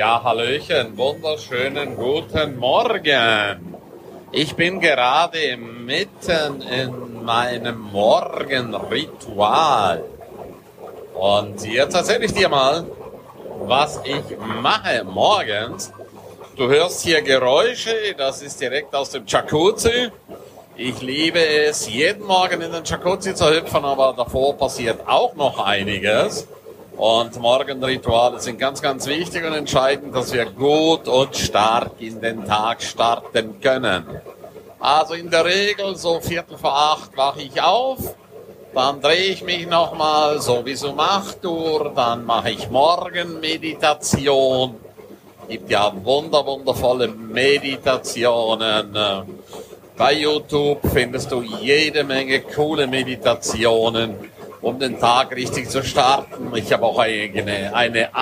Ja, hallöchen, wunderschönen guten Morgen. Ich bin gerade mitten in meinem Morgenritual. Und jetzt erzähle ich dir mal, was ich mache morgens. Du hörst hier Geräusche, das ist direkt aus dem Jacuzzi. Ich liebe es, jeden Morgen in den Jacuzzi zu hüpfen, aber davor passiert auch noch einiges. Und Morgenrituale sind ganz, ganz wichtig und entscheidend, dass wir gut und stark in den Tag starten können. Also in der Regel so 7:45 wache ich auf, dann drehe ich mich nochmal so bis um 8 Uhr, dann mache ich Morgenmeditation. Gibt ja wundervolle Meditationen. Bei YouTube findest du jede Menge coole Meditationen, um den Tag richtig zu starten. Ich habe auch einige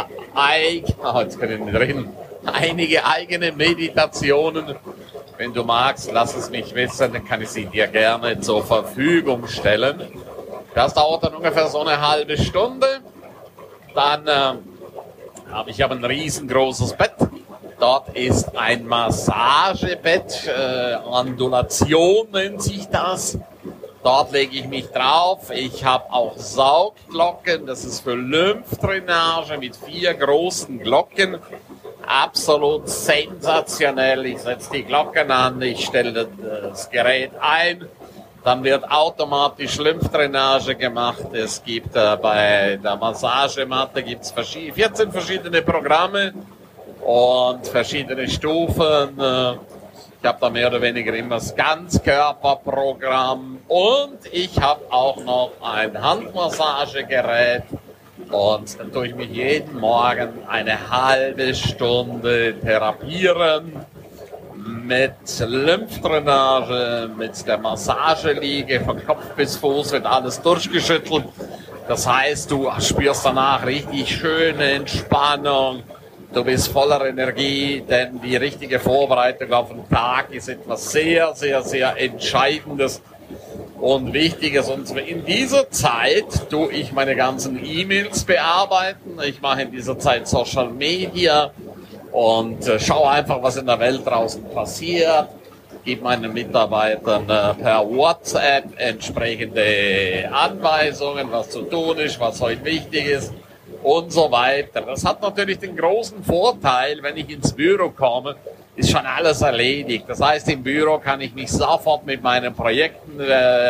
eigene Meditationen. Wenn du magst, lass es mich wissen, dann kann ich sie dir gerne zur Verfügung stellen. Das dauert dann ungefähr so eine halbe Stunde. Dann habe ich ein riesengroßes Bett. Dort ist ein Massagebett, Ondulation nennt sich das. Dort lege ich mich drauf. Ich habe auch Saugglocken, das ist für Lymphdrainage mit 4 großen Glocken. Absolut sensationell. Ich setze die Glocken an, ich stelle das Gerät ein. Dann wird automatisch Lymphdrainage gemacht. Es gibt bei der Massagematte 14 verschiedene Programme und verschiedene Stufen. Ich habe da mehr oder weniger immer das Ganzkörperprogramm und ich habe auch noch ein Handmassagegerät und dann tue ich mich jeden Morgen eine halbe Stunde therapieren mit Lymphdrainage, mit der Massageliege, von Kopf bis Fuß wird alles durchgeschüttelt. Das heißt, du spürst danach richtig schöne Entspannung. Du bist voller Energie, denn die richtige Vorbereitung auf den Tag ist etwas sehr, sehr, sehr Entscheidendes und Wichtiges. Und in dieser Zeit tue ich meine ganzen E-Mails bearbeiten. Ich mache in dieser Zeit Social Media und schaue einfach, was in der Welt draußen passiert. Gebe meinen Mitarbeitern per WhatsApp entsprechende Anweisungen, was zu tun ist, was heute wichtig ist. Und so weiter. Das hat natürlich den großen Vorteil, wenn ich ins Büro komme, ist schon alles erledigt. Das heißt, im Büro kann ich mich sofort mit meinen Projekten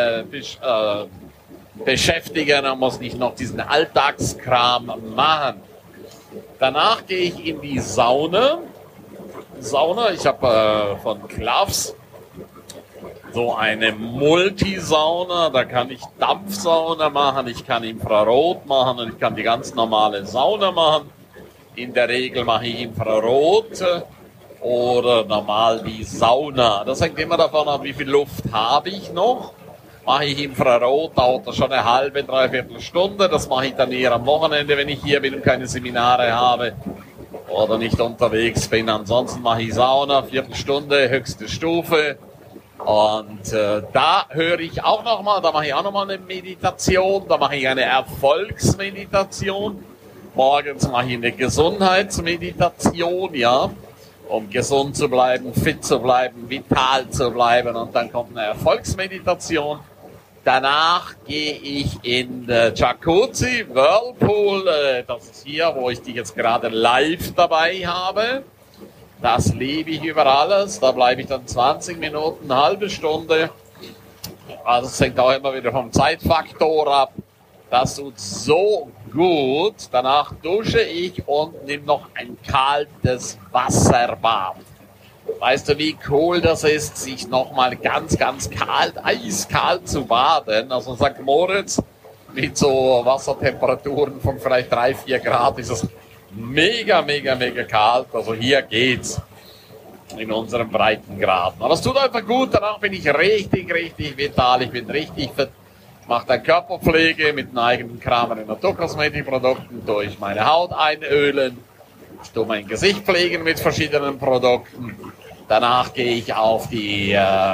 beschäftigen und muss nicht noch diesen Alltagskram machen. Danach gehe ich in die Sauna. Ich habe von Klaffs so eine Multisauna, da kann ich Dampfsauna machen, ich kann Infrarot machen und ich kann die ganz normale Sauna machen. In der Regel mache ich Infrarot oder normal die Sauna. Das hängt immer davon ab, wie viel Luft habe ich noch. Mache ich Infrarot, dauert das schon eine halbe, dreiviertel Stunde. Das mache ich dann eher am Wochenende, wenn ich hier bin und keine Seminare habe oder nicht unterwegs bin. Ansonsten mache ich Sauna, Viertelstunde, höchste Stufe. Und da höre ich auch nochmal, da mache ich auch nochmal eine Meditation, da mache ich eine Erfolgsmeditation. Morgens mache ich eine Gesundheitsmeditation, ja, um gesund zu bleiben, fit zu bleiben, vital zu bleiben. Und dann kommt eine Erfolgsmeditation. Danach gehe ich in Jacuzzi, Whirlpool, das ist hier, wo ich dich jetzt gerade live dabei habe. Das liebe ich über alles. Da bleibe ich dann 20 Minuten, eine halbe Stunde. Also es hängt auch immer wieder vom Zeitfaktor ab. Das tut so gut. Danach dusche ich und nehme noch ein kaltes Wasserbad. Weißt du, wie cool das ist, sich nochmal ganz, ganz kalt, eiskalt zu baden? Also St. Moritz mit so Wassertemperaturen von vielleicht 3-4 Grad ist es mega kalt, also hier geht's in unseren Breitengraden. Aber es tut einfach gut, danach bin ich richtig vital, ich bin richtig fit. Ich mache dann Körperpflege mit einem eigenen Kram in Naturkosmetikprodukten, tue ich meine Haut einölen, ich tue mein Gesicht pflegen mit verschiedenen Produkten. Danach gehe ich auf die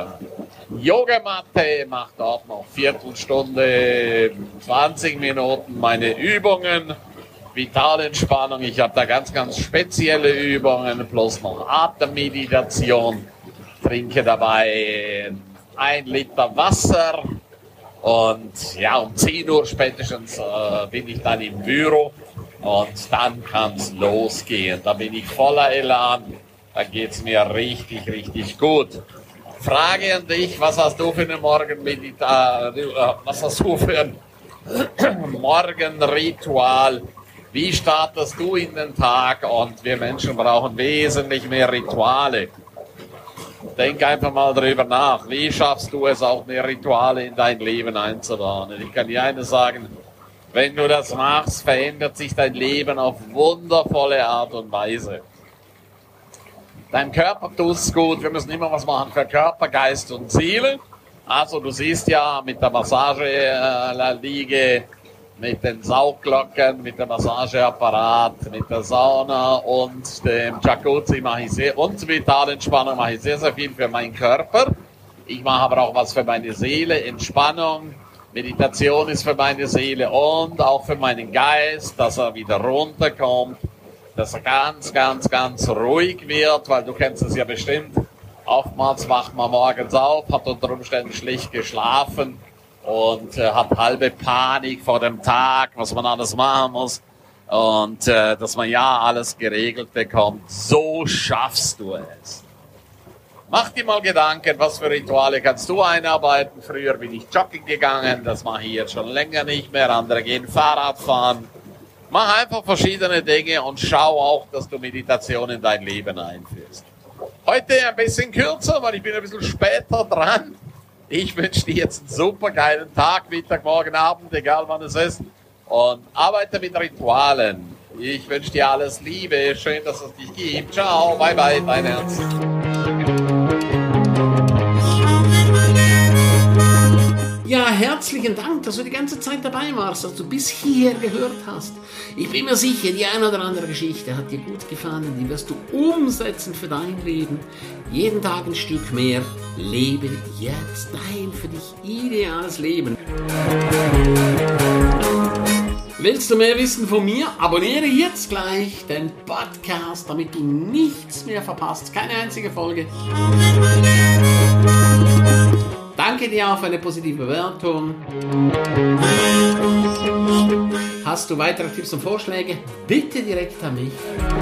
Yogamatte, mache dort noch Viertelstunde, 20 Minuten meine Übungen. Vitalentspannung. Ich habe da ganz, ganz spezielle Übungen, plus noch Atemmeditation. Trinke dabei 1 Liter Wasser. Und ja, um 10 Uhr spätestens bin ich dann im Büro. Und dann kann es losgehen. Da bin ich voller Elan. Da geht es mir richtig, richtig gut. Frage an dich, was hast du für eine was hast du für ein Morgenritual? Wie startest du in den Tag? Und wir Menschen brauchen wesentlich mehr Rituale. Denk einfach mal drüber nach. Wie schaffst du es, auch mehr Rituale in dein Leben einzubauen? Ich kann dir eines sagen, wenn du das machst, verändert sich dein Leben auf wundervolle Art und Weise. Deinem Körper tut es gut. Wir müssen immer was machen für Körper, Geist und Seele. Also du siehst ja mit der Massageliege, mit den Saugglocken, mit dem Massageapparat, mit der Sauna und dem Jacuzzi und Vitalentspannung mache ich sehr, sehr viel für meinen Körper. Ich mache aber auch was für meine Seele, Entspannung, Meditation ist für meine Seele und auch für meinen Geist, dass er wieder runterkommt, dass er ganz, ganz, ganz ruhig wird, weil du kennst es ja bestimmt. Oftmals wacht man morgens auf, hat unter Umständen schlecht geschlafen und hat halbe Panik vor dem Tag, was man alles machen muss und dass man ja alles geregelt bekommt. So schaffst du es. Mach dir mal Gedanken, was für Rituale kannst du einarbeiten. Früher bin ich joggen gegangen, das mache ich jetzt schon länger nicht mehr. Andere gehen Fahrrad fahren. Mach einfach verschiedene Dinge und schau auch, dass du Meditation in dein Leben einführst. Heute ein bisschen kürzer, weil ich bin ein bisschen später dran. Ich wünsche dir jetzt einen super geilen Tag, Mittag, Morgen, Abend, egal wann es ist. Und arbeite mit Ritualen. Ich wünsche dir alles Liebe. Schön, dass es dich gibt. Ciao, bye bye, dein Ernst. Ja, herzlichen Dank, dass du die ganze Zeit dabei warst, dass du bis hierher gehört hast. Ich bin mir sicher, die eine oder andere Geschichte hat dir gut gefallen, die wirst du umsetzen für dein Leben. Jeden Tag ein Stück mehr. Lebe jetzt dein für dich ideales Leben. Willst du mehr wissen von mir? Abonniere jetzt gleich den Podcast, damit du nichts mehr verpasst. Keine einzige Folge. Danke dir auch für eine positive Bewertung. Hast du weitere Tipps und Vorschläge? Bitte direkt an mich.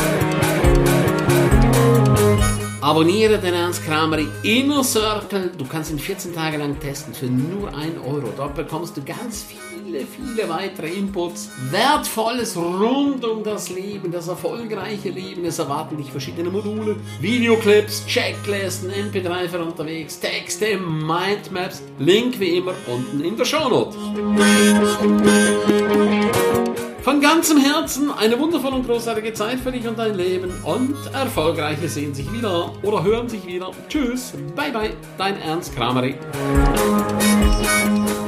Abonniere den Ernst Krameri Inner Circle. Du kannst ihn 14 Tage lang testen für nur 1 Euro. Dort bekommst du ganz viele weitere Inputs. Wertvolles rund um das Leben, das erfolgreiche Leben. Es erwarten dich verschiedene Module, Videoclips, Checklisten, MP3 für unterwegs, Texte, Mindmaps. Link wie immer unten in der Shownote. Von ganzem Herzen eine wundervolle und großartige Zeit für dich und dein Leben und Erfolgreiche sehen sich wieder oder hören sich wieder. Tschüss, bye bye, dein Ernst Krameri.